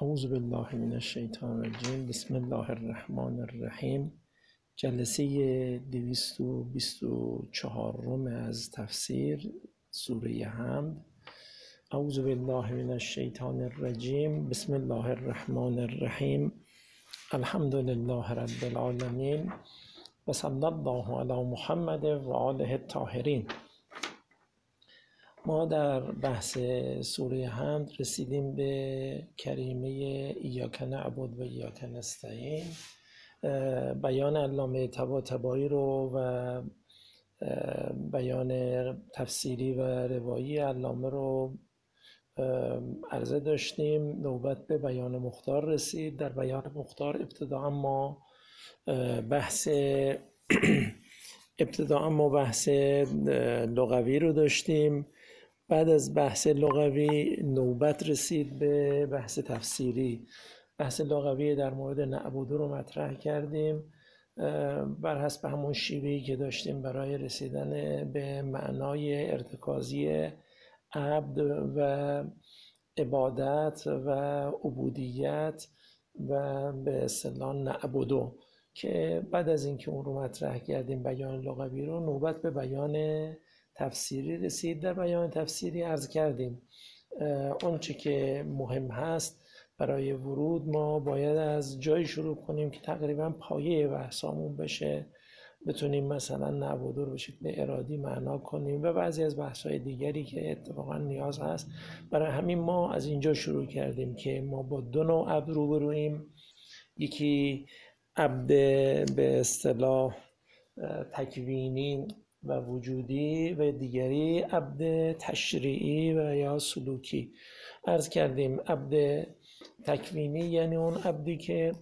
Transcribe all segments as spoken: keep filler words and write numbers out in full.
اعوذ بالله من الشیطان الرجیم. بسم الله الرحمن الرحیم. جلسه دویست و بیست و چهارم از تفسیر سوره حمد. اعوذ بالله من الشیطان الرجیم. بسم الله الرحمن الرحیم. الحمد لله رب العالمین و صلی الله علی محمد و آله الطاهرین. ما در بحث سوره حمد رسیدیم به کریمه ایاک نعبد و ایاک نستعین. بیان علامه طباطبایی رو و بیان تفسیری و روایی علامه رو عرضه داشتیم. نوبت به بیان مختار رسید. در بیان مختار ابتداء ما بحث ابتداء ما بحث لغوی رو داشتیم. بعد از بحث لغوی نوبت رسید به بحث تفسیری. بحث لغوی در مورد نعبدو رو مطرح کردیم بر حسب همون شیوهی که داشتیم برای رسیدن به معنای ارتکازی عبد و عبادت و عبودیت و به اصطلاح نعبدو، که بعد از اینکه اون رو مطرح کردیم بیان لغوی رو، نوبت به بیان تفسیری رسید. در بیان تفسیری عرض کردیم اون چه که مهم هست برای ورود ما باید از جایی شروع کنیم که تقریبا پایه بحثامون بشه، بتونیم مثلا نعبدو رو به شکل ارادی معنا کنیم و بعضی از بحث‌های دیگری که اتفاقا نیاز هست. برای همین ما از اینجا شروع کردیم که ما با دو نوع عبد روبرویم. یکی عبد به اصطلاح تکوینی و وجودی و دیگری عبد تشریعی و یا سلوکی. عرض کردیم عبد تکوینی یعنی اون عبدی که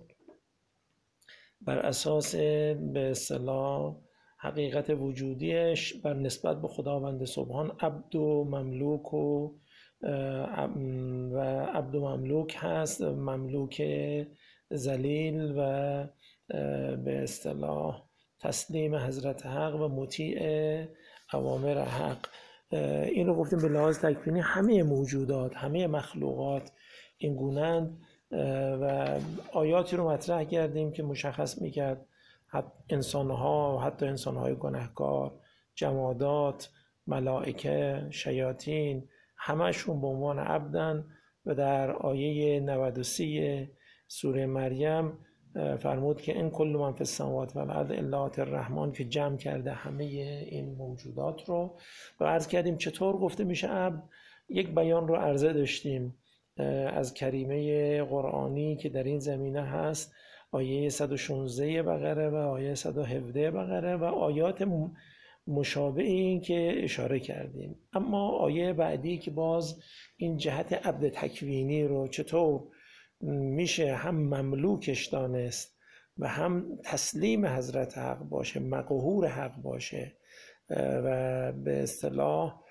بر اساس به اصطلاح حقیقت وجودیش بر نسبت به خداوند سبحان عبد و مملوک و و عبد و مملوک هست، مملوک ذلیل و به اصطلاح تسلیم حضرت حق و مطیع اوامر حق. این رو گفتیم به لحاظ تکوینی همه موجودات، همه مخلوقات این گونه‌اند و آیاتی رو مطرح کردیم که مشخص میکرد انسانها و حتی انسانهای گناهکار، جمادات، ملائکه، شیاطین، همشون به عنوان عبدن. و در آیه نود و سه سوره مریم فرمود که این کل من فی السماوات و الارض الا آتی الرحمن، که جمع کرده همه این موجودات رو. و عرض کردیم چطور گفته میشه عبد. یک بیان رو عرضه داشتیم از کریمه قرآنی که در این زمینه هست، آیه صد و شانزده بقره و آیه صد و هفده بقره و آیات مشابه این که اشاره کردیم. اما آیه بعدی که باز این جهت عبد تکوینی رو چطور میشه هم مملوکش دانست و هم تسلیم حضرت حق باشه، مقهور حق باشه و به اصطلاح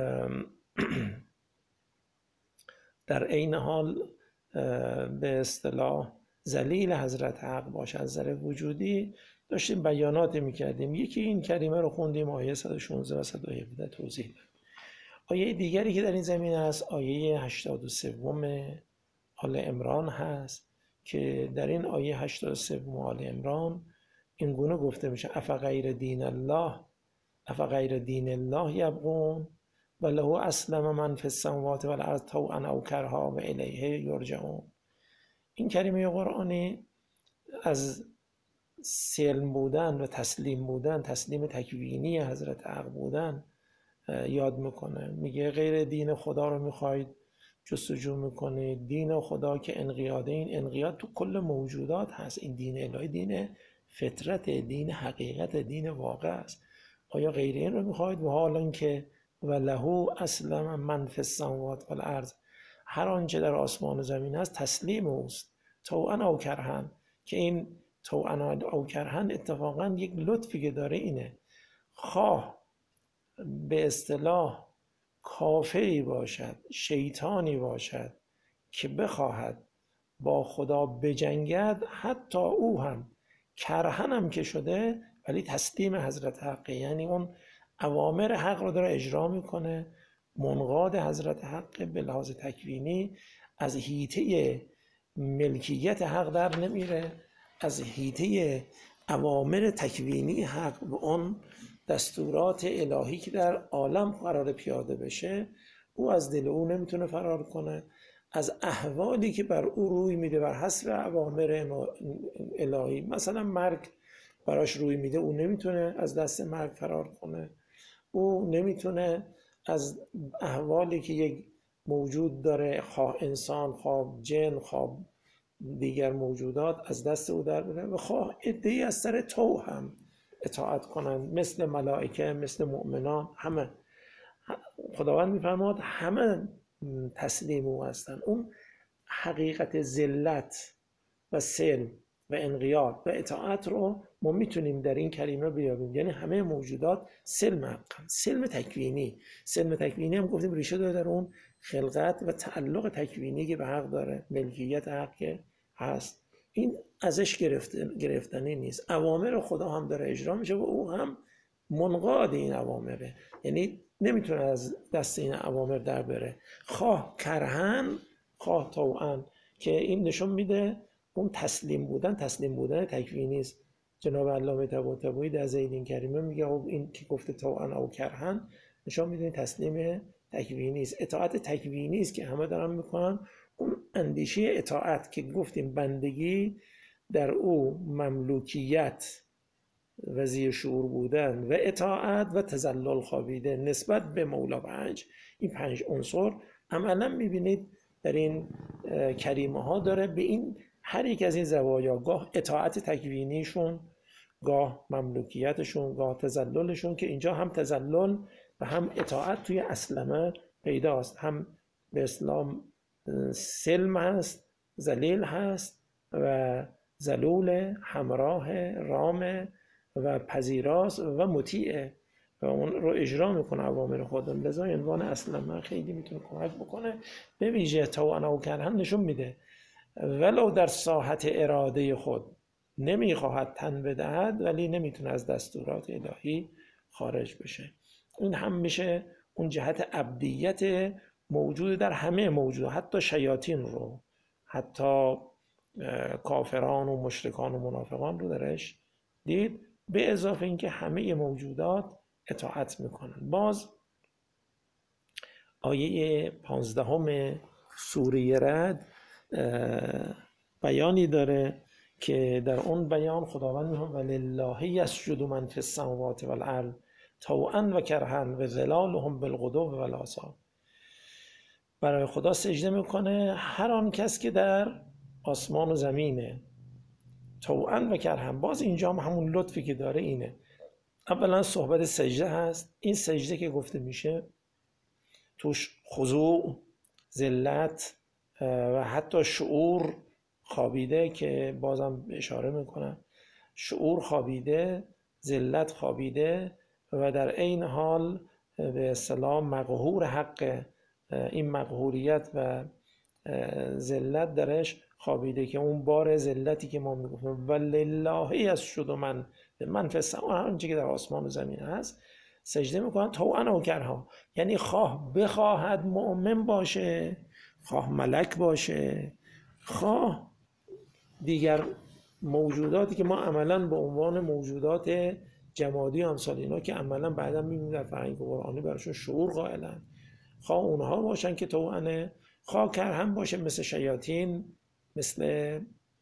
در عین حال به اصطلاح ذلیل حضرت حق باشه از نظر وجودی، داشتیم بیانات میکردیم. یکی این کریمه رو خوندیم، آیه صد و شانزده و صد و هفده توضیح داد. آیه دیگری که در این زمینه هست آیه هشتاد و سه آل عمران هست که در این آیه هشتاد و سه آل عمران این گونه گفته میشه افغیر دین الله افغیر دین الله یبغون و له اسلم من فی السماوات و الارض طوعا او کرها و الیه یرجعون. این کریمه قرآنی از سلم بودن و تسلیم بودن، تسلیم تکوینی حضرت حق بودن یاد میکنه. میگه غیر دین خدا رو میخواید جستجو میکنید، دین خدا که انقیاده، این انقیاد تو کل موجودات هست. این دین الهی دین فطرت، دین حقیقت، دین واقع است. آیا غیر این رو میخواید؟ و حالا که و له اسلم من فی السماوات و الارض، هر آنچه در آسمان و زمین هست تسلیم اوست، طوعا او کرهن. که این طوعا او کرهن اتفاقا یک لطفی که داره اینه، خواه به اصطلاح کافری باشد، شیطانی باشد که بخواهد با خدا بجنگد، حتی او هم کرهن هم که شده ولی تسلیم حضرت حقه، یعنی اون اوامر حق رو داره اجرا میکنه، منقاد حضرت حق به لحاظ تکوینی از حیطه ملکیت حق در نمیره، از حیطه اوامر تکوینی حق و اون دستورات الهی که در عالم قرار پیاده بشه، او از دل او نمیتونه فرار کنه. از احوالی که بر او روی میده بر حسب اوامر الهی، مثلا مرگ براش روی میده، او نمیتونه از دست مرگ فرار کنه. او نمیتونه از احوالی که یک موجود داره، خواه انسان، خواه جن، خواه دیگر موجودات، از دست او در بره و خواه عده‌ای از سر تو هم اطاعت کنند، مثل ملائکه، مثل مؤمنان. همه خداوند میفرماد همه تسلیم او هستند. اون حقیقت ذلت و سلم و انقیاد و اطاعت رو ما میتونیم در این کلمه بیابیم. یعنی همه موجودات سلم حقن، سلم تکوینی. سلم تکوینی هم گفتیم ریشه داره در اون خلقت و تعلق تکوینی که به حق داره، ملکیت حق که هست. این ازش گرفتن، گرفتنی نیست. اوامر خدا هم داره اجرا میشه و او هم منقاد این اوامره، یعنی نمیتونه از دست این اوامر در بره، خواه کرهن خواه طوعن، که این نشون میده اون تسلیم بودن، تسلیم بودن تکوینی است. جناب علامه طباطبایی در ذیل این کریمه میگه این که گفته طوعن او کرهن نشون میده تسلیم تکوینی است، اطاعت تکوینی است که همه دارن میکنن. اون اندیشه اطاعت که گفتیم بندگی در او مملوکیت و زیر شعور بودن و اطاعت و تذلل خوابیده نسبت به مولا پنج، این پنج عنصر عملا میبینید در این کریمه ها داره به این هر یک از این زوایا، گاه اطاعت تکوینیشون، گاه مملوکیتشون، گاه تذللشون، که اینجا هم تذلل و هم اطاعت توی اسلمه پیداست. هم به اسلام سلم هست، ذلیل هست و ذلول، همراه، رام و پذیراست و مطیعه و اون رو اجرا میکنه اوامر خودم. لذا عنوان اسلمه خیلی میتونه کمک بکنه. به ویژه طوعن او کرهن نشون میده ولو در ساحت اراده خود نمیخواهد تن بدهد، ولی نمیتونه از دستورات الهی خارج بشه. این هم میشه اون جهت ابدیت موجود در همه موجود، حتی شیاطین رو، حتی کافران و مشرکان و منافقان رو درش دید، به اضافه اینکه همه موجودات اطاعت میکنن. باز آیه پانزدهم سوره رعد بیانی داره که در اون بیان خداوند میگه ولله یسجد من فی السماوات والارض طوعا و کرها و ظلالهم بالغدو والآصال. برای خدا سجده میکنه هر آن کس که در آسمان و زمینه، طوعا و کرها. باز اینجا هم همون لطفی که داره اینه، اولا صحبت سجده هست. این سجده که گفته میشه توش خضوع، ذلت و حتی شعور خوابیده، که بازم اشاره میکنم شعور خوابیده، ذلت خوابیده و در عین حال به اصطلاح مقهور حق، این مقهوریت و ذلت درش خوابیده، که اون بار ذلتی که ما میگفتیم ولله یسجد من من فی السماء، آنچه که در آسمان و زمین هست سجده میکنن طوعا و کرها. یعنی خواه بخواهد مؤمن باشه، خواه ملک باشه، خواه دیگر موجوداتی که ما عملا به عنوان موجودات جمادی امثال اینا که عملا بعدا میبینیم در فرهنگ قرآنی براشون شعور قائلن، خواه اونها باشن که طوعا، خواه کرهم باشه مثل شیاطین، مثل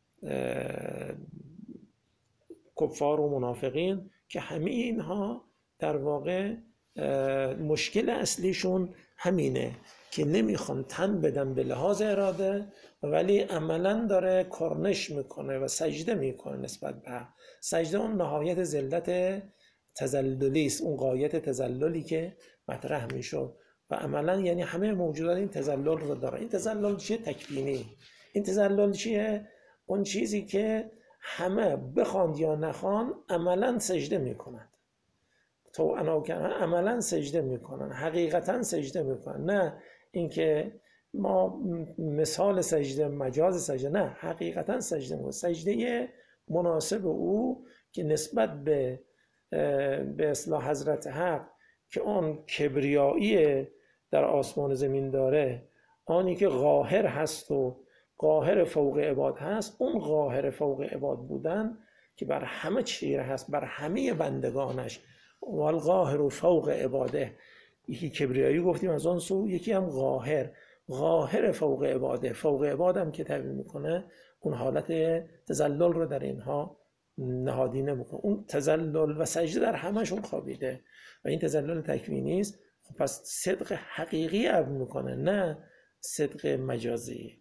کفار و منافقین، که همه اینها در واقع مشکل اصلیشون همینه که نمیخوان تن بدن به لحاظ اراده، ولی عملا داره کرنش میکنه و سجده میکنه نسبت به حق. سجده اون نهایت ذلت تذللی است، اون غایت تذللی که مطرح میشد و عملا یعنی همه موجودات این تذلل رو داره. این تذلل چیه؟ تکوینی. این تذلل چیه؟ اون چیزی که همه بخواند یا نخواند عملا سجده میکنند، طوعا و کرها عملا سجده میکنن، حقیقتا سجده میکنن، نه اینکه ما مثال سجده مجاز سجده، نه حقیقتا سجده میکنن، سجده مناسب او که نسبت به به اصلاح حضرت حق که آن کبریایی در آسمان زمین داره، آنی که قاهر هست و قاهر فوق عباد هست، اون قاهر فوق عباد بودن که بر همه چیره هست، بر همه بندگانش. والقاهر فوق عباده، یکی کبریایی گفتیم از اون سو، یکی هم قاهر، قاهر فوق عباده. فوق عبادم که تعبیر میکنه اون حالت تذلل رو در اینها نهادینه میکنه. اون تذلل و سجده در همشون خوابیده و این تذلل تکوینی است. خب پس صدق حقیقی عبد میکنه، نه صدق مجازی.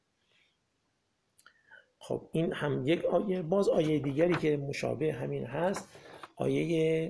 خب این هم یک آیه. باز آیه دیگری که مشابه همین هست، آیه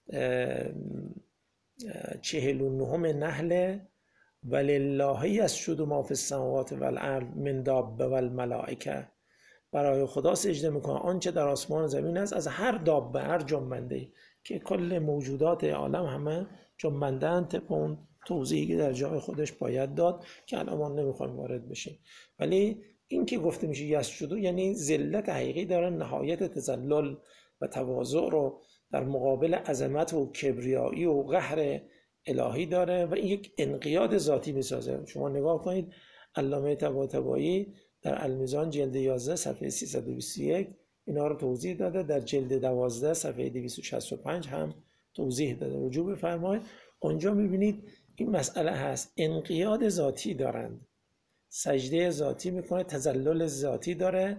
چهل و نهم نحل: ولله یسجد ما فی السماوات والارض من دابه والملائکه. برای خدا سجده میکنه آنچه در آسمان و زمین است از هر دابه، هر جنبنده، که کل موجودات عالم همه جنبنده اند. طبق اون توضیحی که در جای خودش باید داد که الان ما نمیخوایم وارد بشیم. ولی این که گفته میشه یسجدو یعنی ذلت حقیقی دارن، نهایت تذلل و تواضع رو در مقابل عظمت و کبریایی و قهر الهی داره و این یک انقیاد ذاتی میسازه. شما نگاه کنید علامه طباطبایی در المیزان جلد یازده صفحه سیصد و بیست و یک اینا رو توضیح داده، در جلد دوازده صفحه دویست و شصت و پنج هم توضیح داده. رجوع بفرمایید اونجا میبینید این مسئله هست، انقیاد ذاتی دارند، سجده ذاتی میکنه، تذلل ذاتی داره،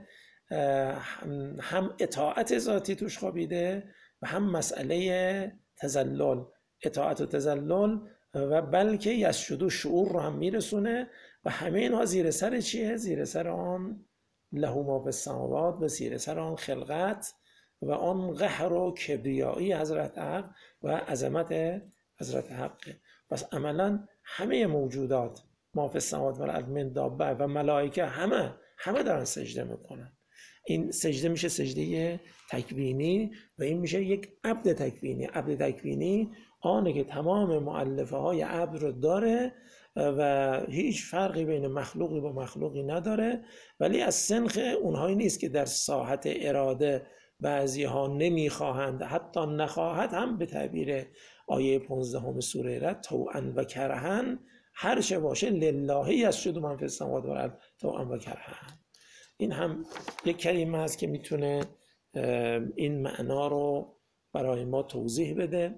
هم اطاعت ذاتی توش خوابیده و هم مسئله تذلل، اطاعت و تذلل، و بلکه یسجدو شعور رو هم میرسونه و همه اینها زیر سر چیه؟ زیر سر آن له ما فی السماوات و زیر سر آن خلقت و آن قهر و کبریایی حضرت حق و عظمت حضرت حقه. پس عملا همه موجودات ما فی السماوات و الارض من دابه و ملائکه همه همه دارن سجده میکنن. این سجده میشه سجده تکوینی و این میشه یک عبد تکوینی. عبد تکوینی آنه که تمام مؤلفه های عبد رو داره و هیچ فرقی بین مخلوقی با مخلوقی نداره، ولی از سنخ اونهایی نیست که در ساحت اراده بعضی ها نمیخواهند، حتی نخواهد هم به تعبیر آیه پانزدهم سوره رد طوعا و کرهن، هر چه باشه لله یسجد من فی السماوات والارض طوعا و کرهن. این هم یک کلمه است که میتونه این معنا رو برای ما توضیح بده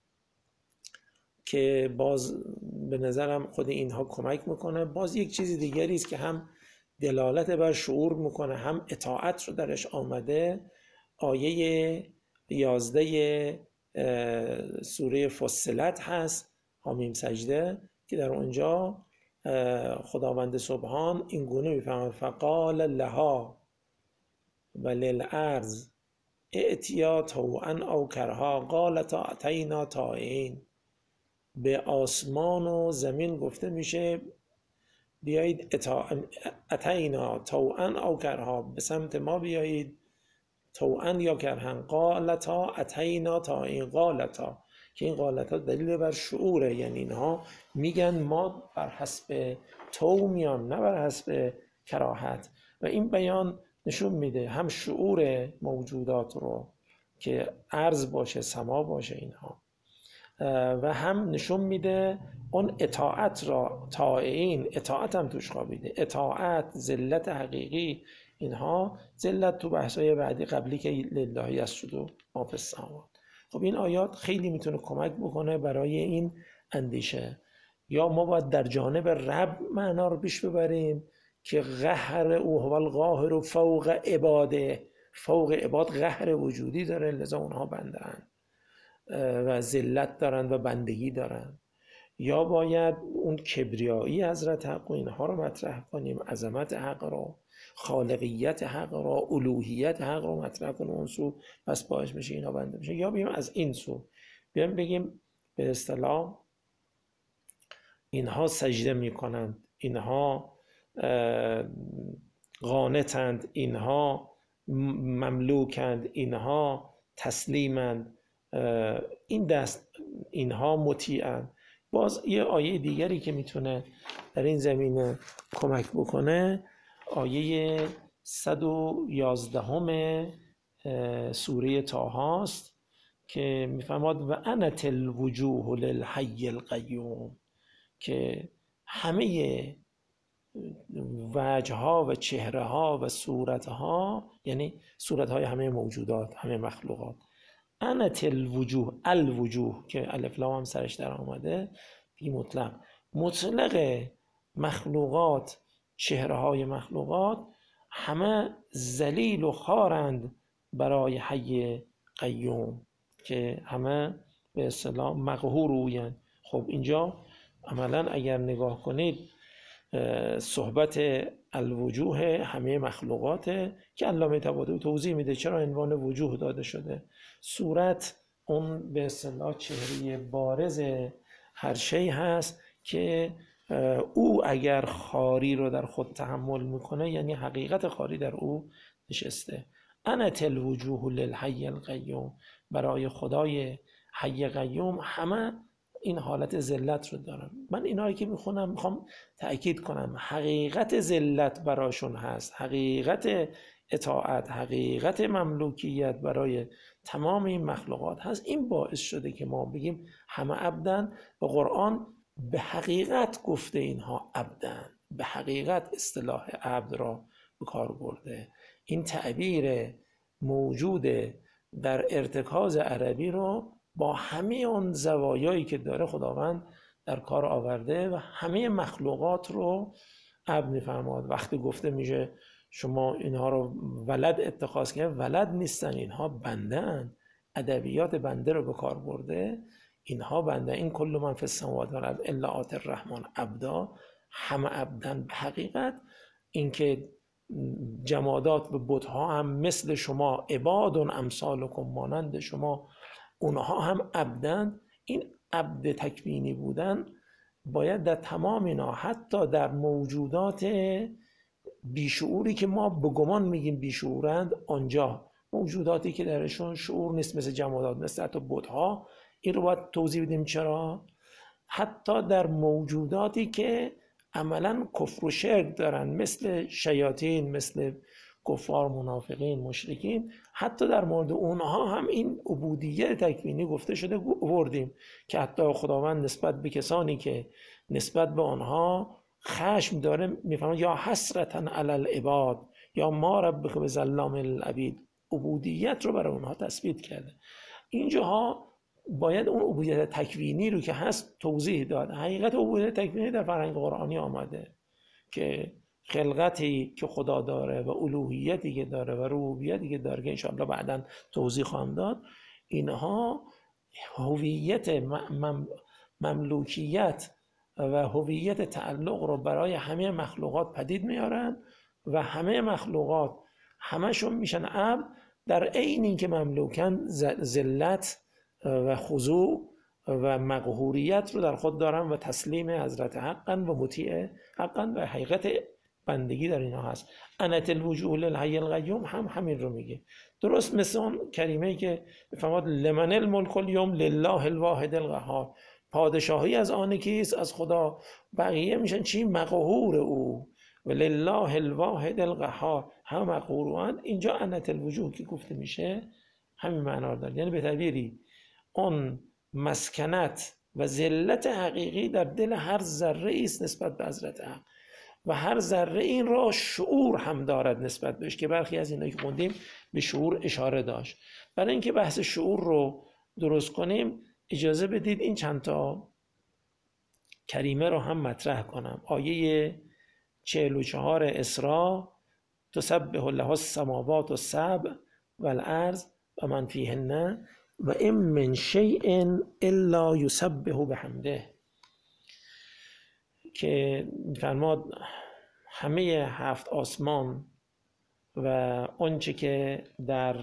که باز به نظرم خود اینها کمک میکنه. باز یک چیز دیگری است که هم دلالت بر شعور میکنه هم اطاعت رو درش آمده، آیه یازده سوره فصلت هست، حامیم سجده، که در اونجا خداوند سبحان این گونه میفهمد فقال لها وللارض ائتیا طوعا او کرها قالتا اتینا طائعین. به آسمان و زمین گفته میشه بیایید اتینا طوعا او کرها، به سمت ما بیایید طوعا یا کرهن. قالتا اتینا طائعین، قالتا که این قالتا دلیل بر شعوره، یعنی اینها میگن ما بر حسب تو میان نه بر حسب کراهت. و این بیان نشون میده هم شعور موجودات رو که ارض باشه سما باشه اینها، و هم نشون میده اون اطاعت را، طائعین اطاعت هم توش خوابیده، اطاعت ذلت حقیقی. اینها ذلت تو بحثای بعدی قبلی که لله یسجد ما فی السماوات. خب این آیات خیلی میتونه کمک بکنه برای این اندیشه. یا ما باید در جانب رب معنا رو پیش ببریم که قهر او هو القاهر فوق عباده، فوق عباد قهر وجودی داره، لذا اونها بندن و ذلت دارن و بندگی دارن. یا باید اون کبریایی حضرت حق و اینها رو مطرح کنیم، عظمت حق رو، خالقیت حق رو، الوهیت حق رو مطرح کنیم اون سو، پس باعث میشه اینا بنده میشه. یا بیم از این سو بیایم بگیم به اصطلاح اینها سجده میکنند، اینها قانتند، اینها مملوکند، اینها تسلیمند، این دست اینها مطیعند. باز یه آیه دیگری که میتونه در این زمینه کمک بکنه آیه صد و یازدهم سوره طه است که میفرماد و انت الوجوه للحی القیوم، که همه وجهها و چهرهها و صورتها، یعنی صورتهای همه موجودات، همه مخلوقات. انت الوجوه، الوجوه که الف لام هم سرش در آمده، بی مطلق، مطلق مخلوقات، چهرههای مخلوقات همه ذلیل و خوارند برای حی قیوم، که همه به اصطلاح مقهور اویند. خب اینجا عملا اگر نگاه کنید صحبت الوجوه همه مخلوقات که علامه طباطبایی توضیح میده چرا عنوان وجوه داده شده. صورت اون به اصطلاح چهره بارز هر شی هست که او اگر خاری رو در خود تحمل میکنه، یعنی حقیقت خاری در او نشسته. انت الوجوه للحی القیوم، برای خدای حی قیوم همه این حالت ذلت رو دارن. من اینا رو که میخونم میخوام تأکید کنم حقیقت ذلت براشون هست، حقیقت اطاعت، حقیقت مملوکیت برای تمام این مخلوقات هست. این باعث شده که ما بگیم همه عبدن، و قرآن به حقیقت گفته اینها عبدن، به حقیقت اصطلاح عبد را به کار برده. این تعبیر موجود در ارتکاز عربی رو با همه اون زوایایی که داره خداوند در کار آورده و همه مخلوقات رو عبد می‌فرماد. وقتی گفته میشه شما اینها رو ولد اتخاذ کنید، ولد نیستن، اینها بندن، ادبیات بنده رو به کار برده، اینها بنده. این کل من فی السماوات و الارض الا آتی الرحمن عبدا، همه عبدن. به حقیقت اینکه جمادات و بت‌ها هم مثل شما، عباد امثالکم، مانند شما، اونها هم عبدن. این عبد تکوینی بودن باید در تمام اینا، حتی در موجودات بیشعوری که ما به گمان میگیم بیشعورند، آنجا موجوداتی که درشون شعور نیست مثل جمادات، مثل حتی بت‌ها، این رو باید توضیح بدیم چرا. حتی در موجوداتی که عملا کفر و شرک دارن مثل شیاطین، مثل کفار، منافقین، مشرکین، حتی در مورد اونها هم این عبودیت تکوینی گفته شده وردیم که حتی خداوند نسبت به کسانی که نسبت به آنها خشم داره میفهمد یا حسرتاً علی العباد یا ما ربک بظلام للعبید، عبودیت رو برای اونها تثبیت کرده. اینجاها باید اون عبودیت تکوینی رو که هست توضیح داد. حقیقت عبودیت تکوینی در فرهنگ قرآنی آمده که خلقتی که خدا داره و الوهیتی که داره و ربوبیتی که داره که انشاءالله بعداً توضیح خواهم داد، اینها هویت مم مملوکیت و هویت تعلق رو برای همه مخلوقات پدید میارن و همه مخلوقات همشون میشن عبد، در عین اینکه مملوکن ذلت و خضوع و مقهوریت رو در خود دارن و تسلیم حضرت حقا و مطیع حقا و حقیقت بندگی در اینا هست. انت الوجوه للحی القیوم هم همین رو میگه، درست مثل اون کریمه‌ای که بفرماد لمن الملک اليوم لله الواحد القهار، پادشاهی از آن کیست؟ از خدا. بقیه میشن چی؟ مقهور او. و لله الواحد القهار، هم مقهورند. اینجا انت الوجوه که گفته میشه همین معنا داره، یعنی به تعبیری اون مسکنت و ذلت حقیقی در دل هر ذره است نسبت به حضرت حق، و هر ذره این را شعور هم دارد نسبت بهش، که برخی از اینایی که خوندیم به شعور اشاره داشت. برای اینکه بحث شعور رو درست کنیم اجازه بدید این چند تا کریمه رو هم مطرح کنم. آیه چهل و چهار اسراء، تسبح له السماوات السبع والارض و من فیهن و ان من شیء الا یسبح بحمده، که فرماد همه هفت آسمان و آنچه که در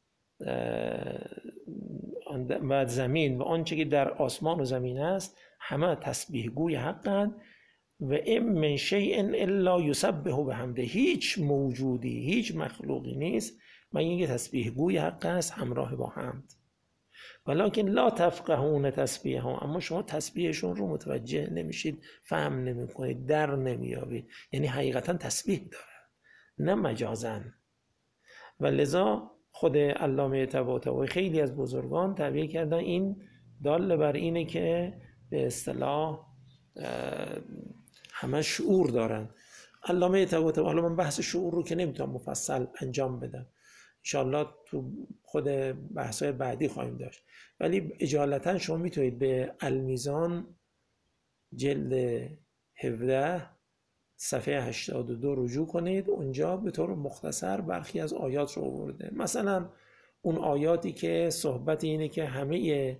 و زمین و آنچه که در آسمان و زمین است همه تسبیح گوی حقند. و ان من شیء الا یسبح بحمده، هیچ موجودی، هیچ مخلوقی نیست مگر اینکه تسبیح گوی حق است همراه با حمد. ولکن لا تفقهون تسبیحهم، اما شما تسبیحشون رو متوجه نمیشید، فهم نمیکنید، در نمیابید. یعنی حقیقتا تسبیح داره نه مجازن. و لذا خود علامه طباطبایی خیلی از بزرگان تعبیر کردن این دال بر اینه که به اصطلاح همه شعور دارن. علامه طباطبایی، حالا من بحث شعور رو که نمیتونم مفصل انجام بدم، انشاءالله تو خود بحث‌های بعدی خواهیم داشت، ولی اجالتا شما میتونید به المیزان جلد هفده صفحه هشتاد و دو رجوع کنید. اونجا به طور مختصر برخی از آیات رو آورده. مثلا اون آیاتی که صحبت اینه که همه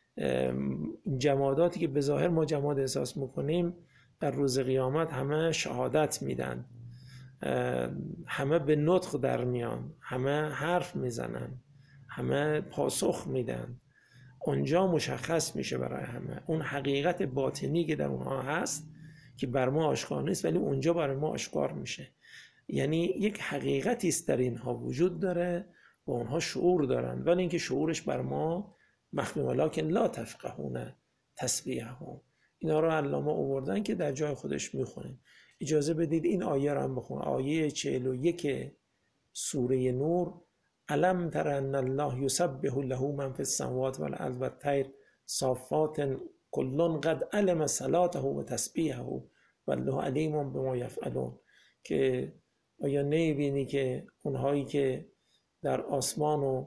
جماداتی که به ظاهر ما جماد احساس میکنیم در روز قیامت همه شهادت میدن، همه به نطق در میان، همه حرف میزنن، همه پاسخ میدن. اونجا مشخص میشه برای همه اون حقیقت باطنی که در اونها هست که بر ما آشکار نیست، ولی اونجا برای ما آشکار میشه. یعنی یک حقیقتی است در اینها وجود داره و اونها شعور دارن، ولی اینکه شعورش بر ما مخفی، ولکن لا تفقهون تسبیحهم. اینا رو علامه آوردن که در جای خودش میخونیم. اجازه بدید این آیه رو هم بخونم. آیه چهل و یک سوره نور: الم تر ان الله یسبح له من فی السماوات والارض والطیر صافات کل قد علم صلاته و تسبیحه والله علیم بما یفعلون. که آیا نمیبینی که اونهایی که در آسمان و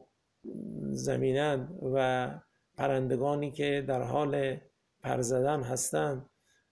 زمینند و پرندگانی که در حال پر زدن هستند،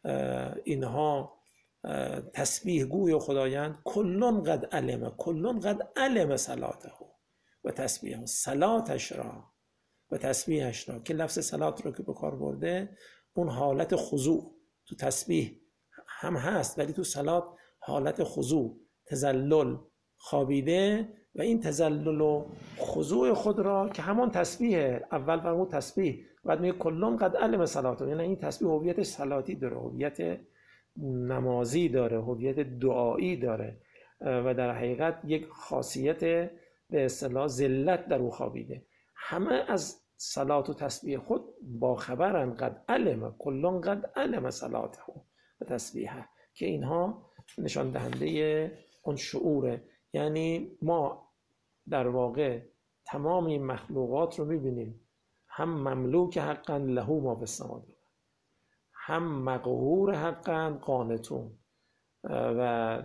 اینها تسبیح گوی خدایند. کلون قد علم، کلون قد علم صلاته و تسبیحه، صلاتش را و تسبیحش را، که لفظ صلات رو که به کار برده اون حالت خضوع تو تسبیح هم هست، ولی تو صلات حالت خضوع، تذلل، خوابیده. و این تذلل و خضوع خود را که همون تسبیح، اول فرمود تسبیح، بعد میگه کلون قد علم صلاته، یعنی این تسبیح هویت صلاتی داره، هویت نمازی داره، هویت دعایی داره و در حقیقت یک خاصیت به اصطلاح ذلت در او خوابیده. همه از صلات و تسبیح خود با خبرن. قد علم، کلون قد علم صلاته و تسبیحه، که اینها نشان دهنده اون شعوره. یعنی ما در واقع تمام این مخلوقات رو میبینیم، هم مملوک حقا له ما فی السماوات، هم مقهور حقا قانتون و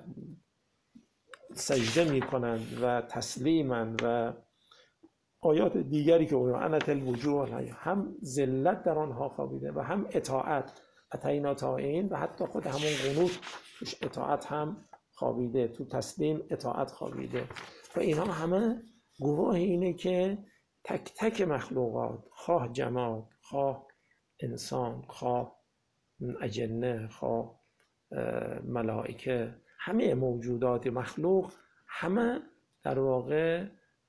سجده میکنند و تسلیمند و آیات دیگری که اون انت الوجوه، هم ذلت در آنها خوابیده و هم اطاعت، اتینا طائعین، و حتی خود همون قنوت توش اطاعت هم خوابیده، تو تسلیم اطاعت خوابیده. و اینها همه گواه اینه که تک تک مخلوقات، خواه جماد، خواه انسان، خواه اجنه، خواه ملائکه، همه موجودات مخلوق همه در واقع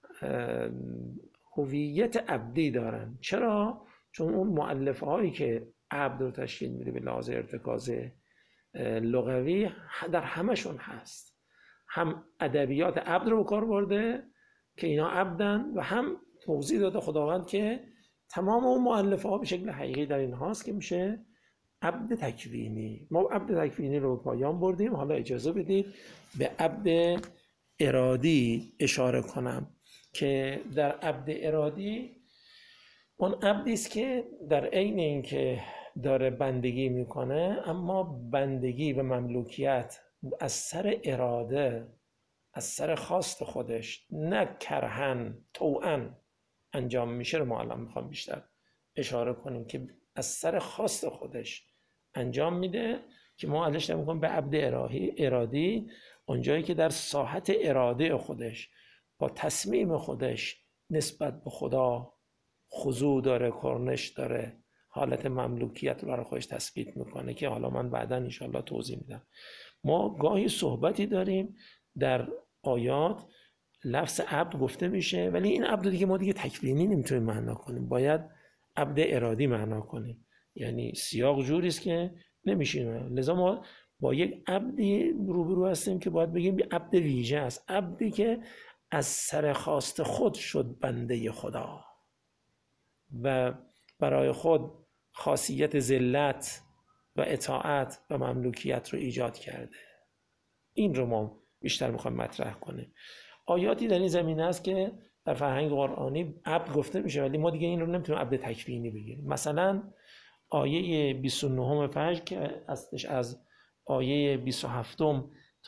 هویت عبدی دارن. چرا؟ چون اون مؤلفه هایی که عبد رو تشکیل میده به لحاظ ارتکاز لغوی در همشون هست. هم ادبیات عبد رو به کار برده که اینا عبدن، و هم توضیح داده خداوند که تمام اون مؤلفه ها به شکل حقیقی در این هاست که میشه عبد تکوینی. ما عبد تکوینی رو پایان بردیم. حالا اجازه بدید به عبد ارادی اشاره کنم که در عبد ارادی اون عبدی است که در عین اینکه داره بندگی میکنه، اما بندگی و مملوکیت از سر اراده، از سر خواست خودش، نه کرهن طوعا انجام میشه، رو ما الان میخوام بیشتر اشاره کنیم که از سر خواست خودش انجام میده، که ما ازش میگیم به عبد ارادی، اونجایی که در ساحت اراده خودش با تصمیم خودش نسبت به خدا خضوع داره، کرنش داره، حالت مملوکیت رو برای خودش تثبیت میکنه، که حالا من بعدا انشاءالله توضیح میدم. ما گاهی صحبتی داریم در آیات لفظ عبد گفته میشه، ولی این عبد دیگه ما دیگه تکوینی نمیتونیم معنا کنیم، باید عبد ارادی معنا کنیم. یعنی سیاق جوری است که نمیشه، لذا ما با یک عبدی روبرو هستیم که باید بگیم عبد ویژه است، عبدی که از سر خواست خود شد بنده خدا و برای خود خاصیت ذلت و اطاعت و مملوکیت رو ایجاد کرده. این رو ما بیشتر میخوایم مطرح کنیم. آیاتی در این زمینه است که در فرهنگ قرآنی عبد گفته میشه، ولی ما دیگه این رو نمیتونیم عبد تکوینی بگیریم. مثلا آیه بیست و نه فجر که اصلش از آیه بیست و هفت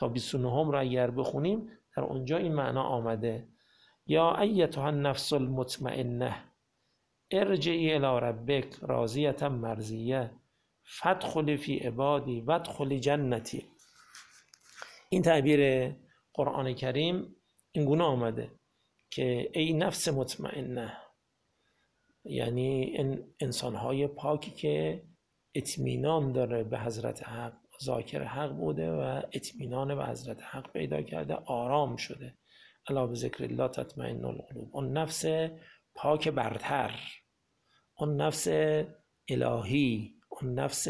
تا بیست و نه را اگر بخونیم در اونجا این معنا آمده. یا ایتها النفس المطمئنه ارجعی الی ربک راضیة مرضیه فادخلی فی عبادی وادخلی جنتی. این تعبیر قرآن کریم اینگونه آمده که ای نفس مطمئنه، یعنی انسانهای پاکی که اطمینان داره به حضرت حق، ذاکر حق بوده و اطمینان به حضرت حق پیدا کرده، آرام شده. الا بذکر الله تطمئن القلوب. اون نفس پاک برتر، اون نفس الهی، اون نفس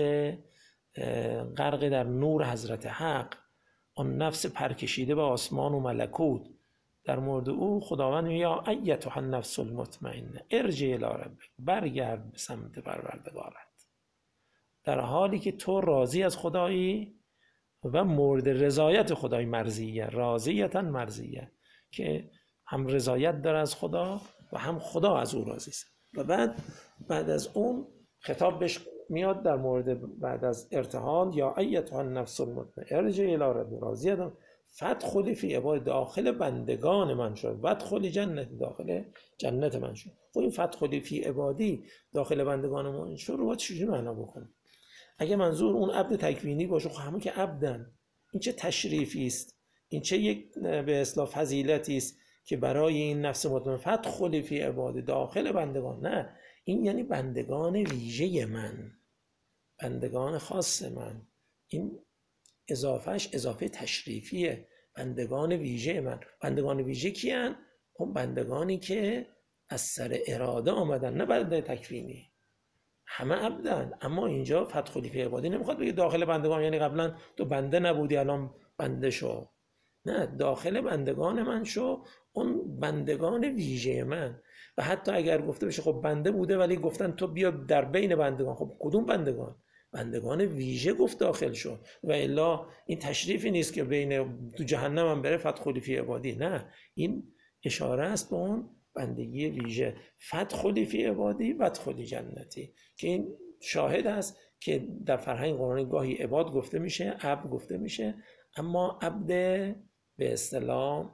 غرق در نور حضرت حق، اون نفس پرکشیده به آسمان و ملکوت، در مورد او خداوند میگه یا ایتها النفس المطمئنه ارجعی الی ربک، برگرد به سمت پروردگارت، در حالی که تو راضی از خدایی و مورد رضایت خدای، مرضیه، راضیتا مرضیه، که هم رضایت داره از خدا و هم خدا از او راضی است. و بعد بعد از اون خطاب بهش میاد در مورد بعد از ارتحال یا ایتها النفس المطمئنه ارجعی الی ربک راضیه فادخلی فی عبادی، داخل بندگان من شد، وادخلی جنت، داخل جنت من شد. خب این فادخلی فی عبادی، داخل بندگان من شد رو باید چجوری معنا بکنیم؟ اگه منظور اون عبد تکوینی باشه، خب همه که عبدن، این چه تشریفی است، این چه یک به اصطلاح فضیلتی است که برای این نفس مطمئنه فادخلی فی عبادی، داخل بندگان. نه، این یعنی بندگان ویژه من، بندگان خاص من. این اضافهش اضافه تشریفیه، بندگان ویژه من. بندگان ویژه کیان؟ اون بندگانی که از سر اراده آمدن، نه بنده تکوینی. همه عبدن، اما اینجا فادخلی فی عبادی نمیخواد بگه داخل بندگان یعنی قبلا تو بنده نبودی الان بنده شو. نه، داخل بندگان من شو، اون بندگان ویژه من. و حتی اگر گفته بشه خب بنده بوده ولی گفتن تو بیا در بین بندگان، خب کدوم بندگان؟ بندگان ویژه گفت داخل شد. و الا این تشریفی نیست که بین تو جهنم هم بره فادخلی فی عبادی. نه، این اشاره است به اون بندگی ویژه، فادخلی فی عبادی وادخلی جنتی، که این شاهد است که در فرهنگ قرآنی گاهی عباد گفته میشه، عبد گفته میشه، اما عبد به اصطلاح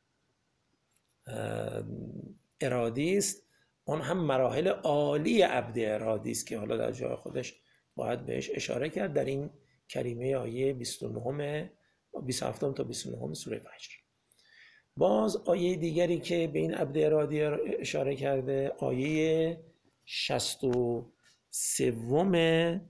ارادی است. اون هم مراحل عالی عبد ارادی است که حالا در جای خودش باید بهش اشاره کرد در این کریمه آیه بیست و نه بیست و هفت تا بیست و نه سوره فجر. باز آیه دیگری که به این عبد ارادی اشاره کرده آیه شصت و سه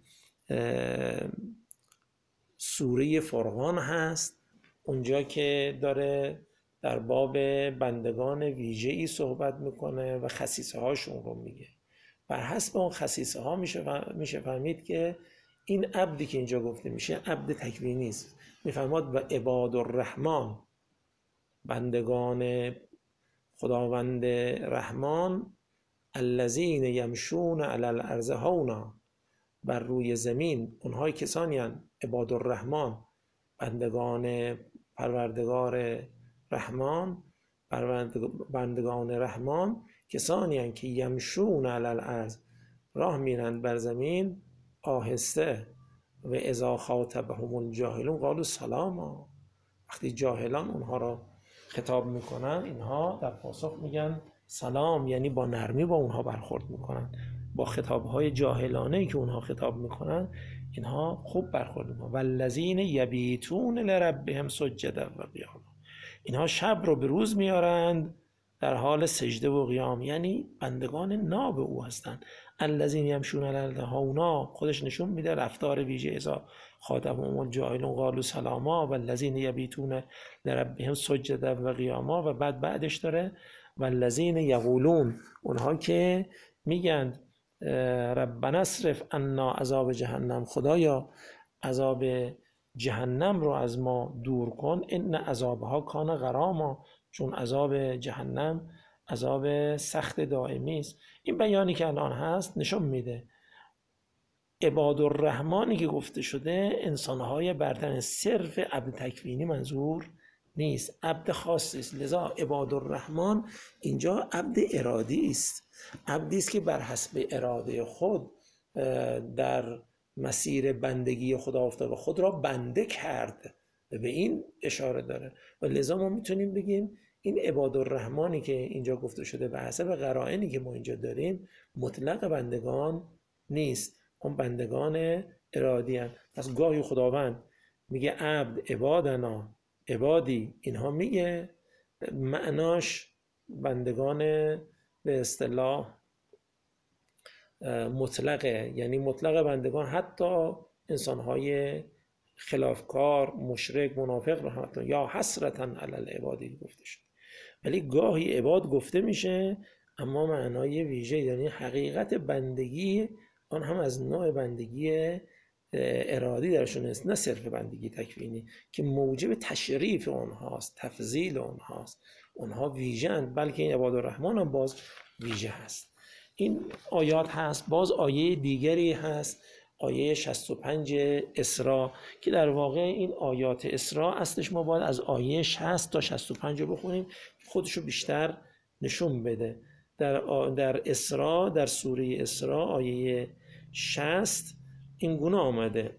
سوره فرقان هست، اونجا که داره در باب بندگان ویژه ای صحبت میکنه و خصیصه هاشون رو میگه. بر حسب اون خصیصه ها میشه فهمید که این عبدی که اینجا گفته میشه عبد تکوینی است. میفرماد و عباد الرحمن، بندگان خداوند رحمان، الذین یمشون علی الارض هونا، بر روی زمین، اونهای کسانی هستند عباد الرحمن، بندگان پروردگار رحمان، بندگان رحمان کسانی هستند که یمشون علی الارض، راه میرند بر زمین آهسته، و اذا خاطبهم الجاهلون قالوا سلاما، وقتی جاهلان اونها را خطاب میکنن اینها در پاسخ میگن سلام، یعنی با نرمی با اونها برخورد میکنن. با خطابهای جاهلانه‌ای که اونها خطاب میکنن اینها خوب برخورد میکنن. والذین یبیتون لربهم سجدا و قیاما، اینها شب رو به روز میارند در حال سجده و قیام، یعنی بندگان ناب او هستند. الذین یمشون علی الارض هونا خودش نشون میده رفتار ویژه، اذا خاطبهم الجاهلون قالوا سلاما والذین یبیتون لربهم سجدا و قیاما. و بعد بعدش داره والذین یقولون، اونها که میگن ربنا اصرف عنا عذاب جهنم، خدایا عذاب جهنم رو از ما دور کن، ان عذابها کان غراما، چون عذاب جهنم عذاب سخت دائمی است. این بیانی که الان هست نشون میده عباد الرحمنی که گفته شده انسانهای برتر، صرف عبد تکوینی منظور نیست، عبد خاصی است. لذا عباد الرحمن اینجا عبد ارادی است، عبدی است که بر حسب اراده خود در مسیر بندگی خدا افتاد و خود را بنده کرد و به این اشاره داره و لذا ما میتونیم بگیم این عباد الرحمانی که اینجا گفته شده به حسب قرائنی که ما اینجا داریم مطلق بندگان نیست، اون بندگان ارادی هستند. پس گاهی خداوند میگه عبد عبادنا عبادی، اینها میگه معناش بندگان به اصطلاح مطلقه، یعنی مطلق بندگان حتی انسانهای خلافکار، مشرک، منافق رو هم یا حسرتا علی العبادی گفته شد. ولی گاهی عباد گفته میشه اما معنای ویژه، یعنی حقیقت بندگی آن هم از نوع بندگی ارادی درشون است، نه صرف بندگی تکوینی که موجب تشریف اونهاست، تفضیل اونهاست، اونها ویژه‌اند، بلکه این عباد الرحمن هم باز ویژه هست. این آیات هست. باز آیه دیگری هست، آیه شصت و پنج اسراء که در واقع این آیات اسراء اصلش ما باید از آیه شصت تا شصت و پنج رو بخونیم خودشو بیشتر نشون بده. در در اسراء، در سوره اسراء آیه شصت این گونه آمده: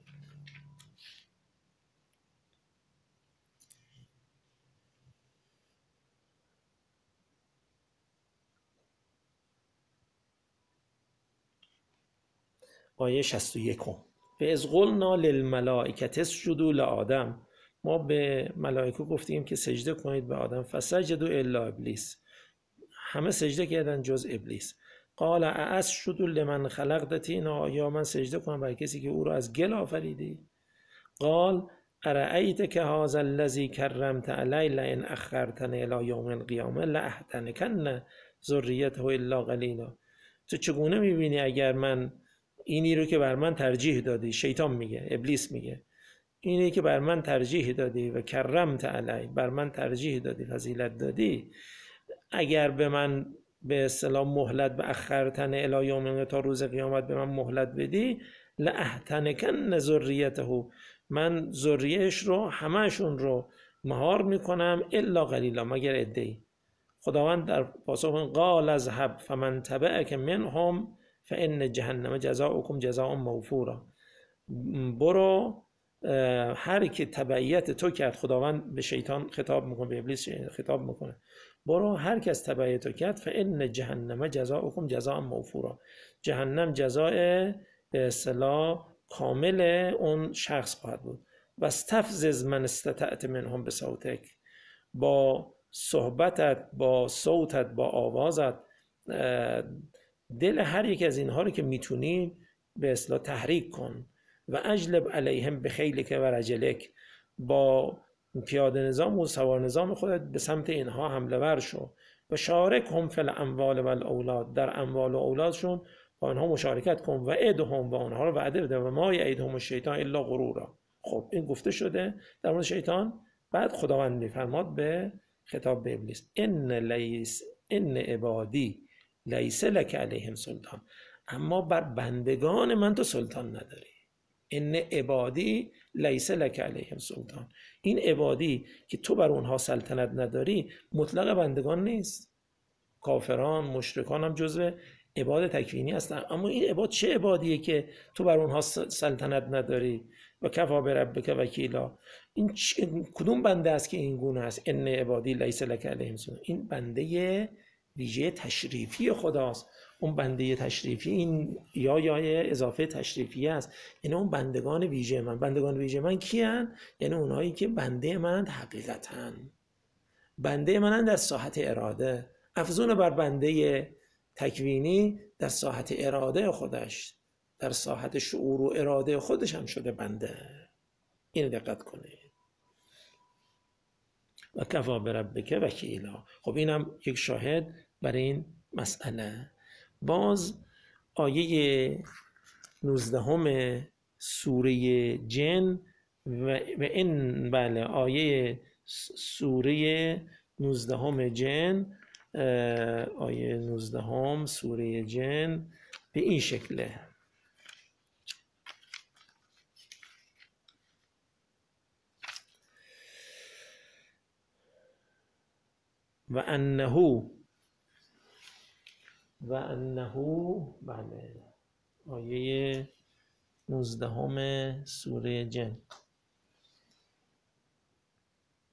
آیه شصت و یک: و اذ قلنا للملائکة اسجدوا لآدم، ما به ملائکه گفتیم که سجده کنید به آدم، فسجدوا الا ابلیس، همه سجده کردن جز ابلیس. قال اسجد لمن خلقت طینا، یا من سجده کنم برای کسی که او را از گل آفریدی؟ قال ارأیت که هذا الذی کرمت علی لئن اخرتنی الی یوم القیامه لاحتنکن ذریته الا قلیلا. تو چگونه میبینی اگر من اینی رو که بر من ترجیح دادی، شیطان میگه، ابلیس میگه، اینی که بر من ترجیح دادی و کرمت علی، بر من ترجیح دادی، فضیلت دادی، اگر به من به اصطلاح مهلت به اخرتن الی یوم، تا روز قیامت به من مهلت بدی، لاحتنکن ذریته، من ذریهش رو همهشون رو مهار میکنم الا قلیلا، مگر عده‌ای. خداوند در پاسخ قال اذهب فمن تبعک منهم فان جهنم جزاؤکم جزاء موفورا، برو هر که تبعیت تو کرد، خداوند به شیطان خطاب میکنه، به ابلیس خطاب میکنه، برو هر کس تبعیت تو کرد، فان جهنم جزاؤکم جزاء موفورا، جهنم جزاء به اصطلاح کامل اون شخص خواهد بود. و استفزز من استطعت منهم بصوتک، با صحبتت، با صوتت، با آوازت دل هر یک از اینها رو که میتونی به اصطلاح تحریک کن. و اجلب علیهم بخیلک و رجلک، با پیاده نظام و سوار نظام خودت به سمت اینها حمله ور شو. و شارکهم فی الاموال و الاولاد، در اموال و اولادشون با آنها مشارکت کن. و ادهم، و آنها رو وعده بده. و ما یعدهم الشیطان الا غرورا. خب این گفته شده در مورد شیطان. بعد خداوند میفرماد به خطاب به ابلیس: ان لیس ان عبادی لیس لک علیهم سلطان، اما بر بندگان من تو سلطان نداری. ان عبادی لیس لک علیهم سلطان، این عبادی که تو بر اونها سلطنت نداری مطلق بندگان نیست. کافران، مشرکان هم جزو عباد تکوینی هستن، اما این عباد چه عبادیه که تو بر اونها سلطنت نداری؟ و کفا بربک وکیلا، این کدوم بنده است که این گونه است؟ ان عبادی لیس لک علیهم سلطان، این بنده ویژه تشریفی خداست. اون بنده تشریفی، این یا یا اضافه تشریفی است، یعنی اون بندگان ویژه من. بندگان ویژه من کیان؟ یعنی اونایی که بنده من حقیقتاً بنده من در ساحت اراده، افزون بر بنده تکوینی در ساحت اراده خودش، در ساحت شعور و اراده خودش هم شده بنده. این دقت کنید. و کفا بربک وکیلا. خب اینم یک شاهد برای این مسئله. باز آیه نوزدهم سوره جن و این بله آیه سوره نوزدهم جن، آیه نوزدهم سوره جن به این شکله: و انه و انه بله آیه نوزدهم سوره جن: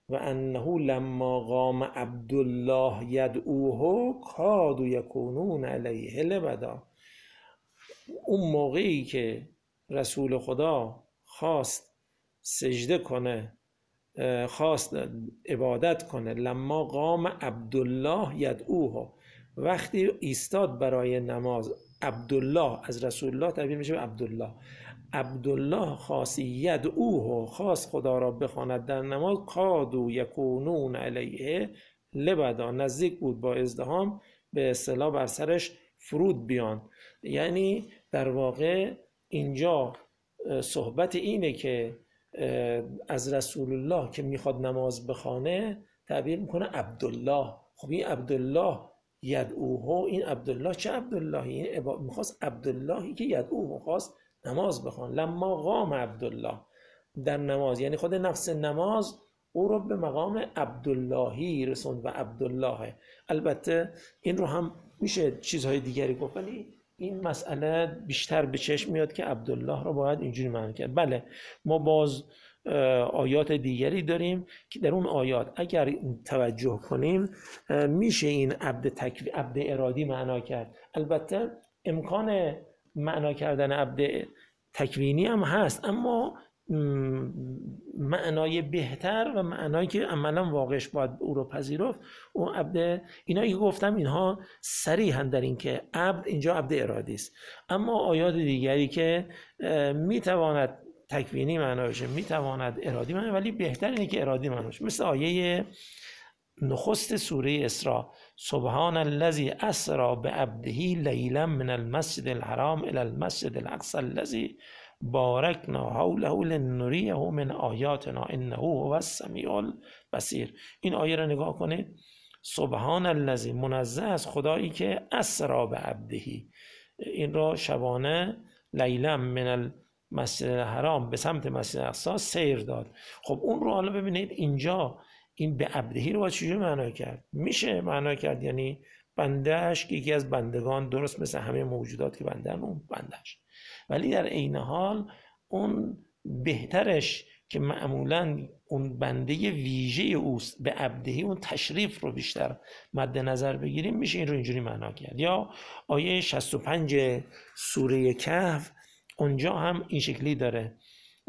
و انه لما قام عبدالله یدعوه کادوا یکونون علیه لبدا. اون موقعی که رسول خدا خواست سجده کنه، خواست عبادت کنه، لما قام عبدالله یدعوه، وقتی ایستاد برای نماز عبدالله، از رسول الله تعبیر میشه به عبدالله، عبدالله خواست یدعوه، خواست خدا را بخواند در نماز، کادوا یکونون علیه لبدا، نزدیک بود با ازدحام به اصطلاح بر سرش فرود بیان. یعنی در واقع اینجا صحبت اینه که از رسول الله که میخواد نماز بخوانه تعبیر میکنه عبدالله. خب این عبدالله یدعوه، این عبدالله چه عبداللهی؟ این میخواست عبداللهی که یدعوه، خواست نماز بخوان. لما قام عبدالله، در نماز، یعنی خود نفس نماز او رو به مقام عبداللهی رسوند و عبدالله. البته این رو هم میشه چیزهای دیگری گفت، ولی این مسئله بیشتر به چشم میاد که عبدالله رو باید اینجوری معنی کرد. بله ما باز آیات دیگری داریم که در اون آیات اگر توجه کنیم میشه این عبد تکوی عبد ارادی معنا کرد. البته امکان معنا کردن عبد تکوینی هم هست، اما معنای بهتر و معنایی که عملا واقعش باید او رو پذیرفت اون عبد، اینایی که گفتم اینها صریحاً در این که عبد اینجا عبد ارادی است. اما آیات دیگری که میتواند تکوینی معنا بشه، میتواند ارادی معنا، ولی بهتر اینه که ارادی معنا بشه، مثل آیه نخست سوره اسراء، سبحان الذی اسری بعبده لیلا من المسجد الحرام الی المسجد الاقصی الذی بارکنا حوله لنریه من آیاتنا انه هو السمیع البصیر. این آیه را نگاه کنید، سبحان الذی، منزه از خدایی که اسری بعبده، این را شبانه لیلا من المسجد الحرام به سمت مسجد الاقصی سیر داد. خب اون رو حالا ببینید اینجا این به عبدهی رو با چجوری معنا کرد؟ میشه معنا کرد یعنی بندهش که یکی از بندگان، درست مثل همه موجودات که بندن اون بندهش، ولی در عین حال اون بهترش که معمولاً اون بنده ویژه اوست، به عبدهی اون تشریف رو بیشتر مد نظر بگیریم، میشه این رو اینجوری معنا کرد. یا آیه شصت و پنج سوره کهف، اونجا هم این شکلی داره،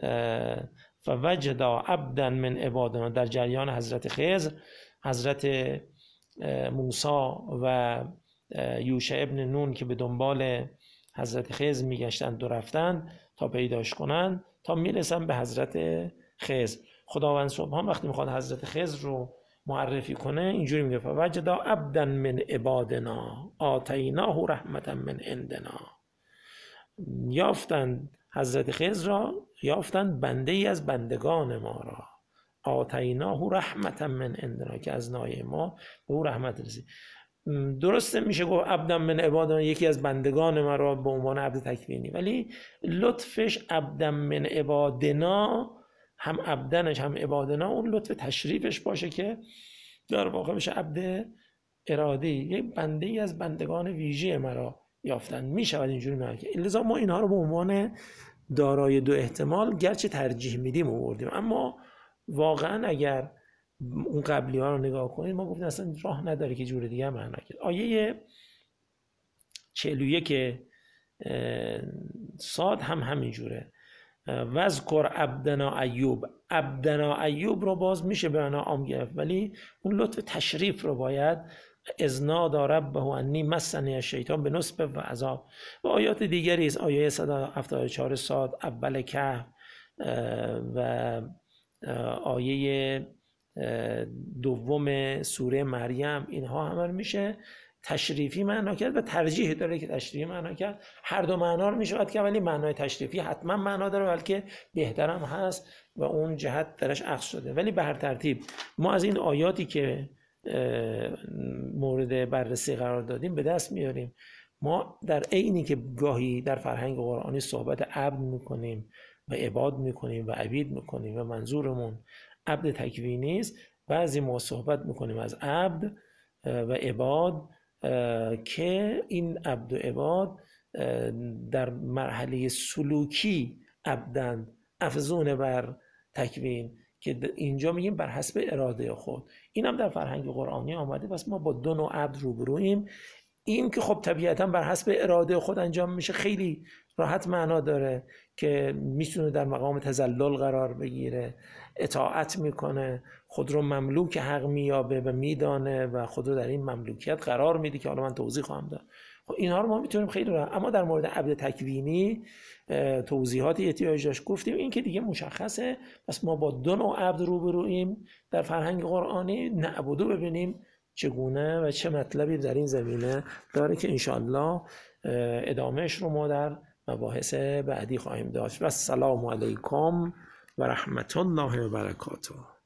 فوجد عبدا من عبادنا، در جریان حضرت خضر، حضرت موسی و یوشع ابن نون که به دنبال حضرت خضر میگشتند و رفتن تا پیداش کنن تا میرسن به حضرت خضر. خداوند سبحان وقتی میخواد حضرت خضر رو معرفی کنه اینجوری میگه فوجد عبدا من عبادنا آتیناه رحمتا من عندنا، یافتند حضرت خضر را، یافتند بنده ای از بندگان ما را، آتیناه رحمتا من عندنا، که از نای ما به او رحمت رسید. درسته میشه گفت عبدا من عبادنا، یکی از بندگان ما را به عنوان عبد تکوینی، ولی لطفش عبدا من عبادنا، هم عبدنش هم عبادنا اون لطف تشریفش باشه که در واقع میشه عبد ارادی، یک بنده ای از بندگان ویژه ما را یافتن. میشود اینجوری معنا کرد. لذا ما اینها رو به عنوان دارای دو احتمال گرچه ترجیح میدیم آوردیم، اما واقعا اگر اون قبلی ها رو نگاه کنید ما گفتیم اصلا راه نداره که جور دیگه معنا کرد. آیه چهل و یک صاد هم همین جوره، وذکر عبدنا ایوب، عبدنا ایوب رو باز میشه به معنا عام گرفت، ولی اون لطف تشریف رو باید اذ نادی ربه انی مسنی الشیطان بنصب و عذاب. و آیات دیگری است، آیه صد و هفتاد و چهار صاد، اول کهف و آیه دوم سوره مریم، اینها همه میشه تشریفی معنا کرد و ترجیح داره که تشریفی معنا کرد. هر دو معنا رو میشه که، ولی معنای تشریفی حتما معنا داره، بلکه بهترم هست و اون جهت درش اخذ شده. ولی به هر ترتیب ما از این آیاتی که مورد بررسی قرار دادیم به دست میاریم ما در عینی که گاهی در فرهنگ قرآنی صحبت عبد میکنیم و عباد میکنیم و عبید میکنیم و منظورمون عبد تکوینی است، بعضی ما صحبت میکنیم از عبد و عباد که این عبد و عباد در مرحله سلوکی عبدن افزون بر تکوین، که اینجا میگیم بر حسب اراده خود. این هم در فرهنگ قرآنی آمده. پس ما با دو نوع عبد روبرویم. این که خب طبیعتا بر حسب اراده خود انجام میشه خیلی راحت معنا داره که میتونه در مقام تذلل قرار بگیره، اطاعت میکنه، خود رو مملوک حق مییابه و میدانه و خود رو در این مملوکیت قرار میده که حالا من توضیح خواهم داد. خب اینها رو ما میتونیم خیلی راحت. اما در مورد عبد تکوینی توضیحاتی احتیاج داشت گفتیم. این که دیگه مشخصه. پس ما با دو نوع عبد روبرویم در فرهنگ قرآنی. نعبدو ببینیم چگونه و چه مطلبی در این زمینه داره که انشاءالله ادامهش رو ما در مباحث بعدی خواهیم داشت. و السلام علیکم و رحمت الله و برکاته.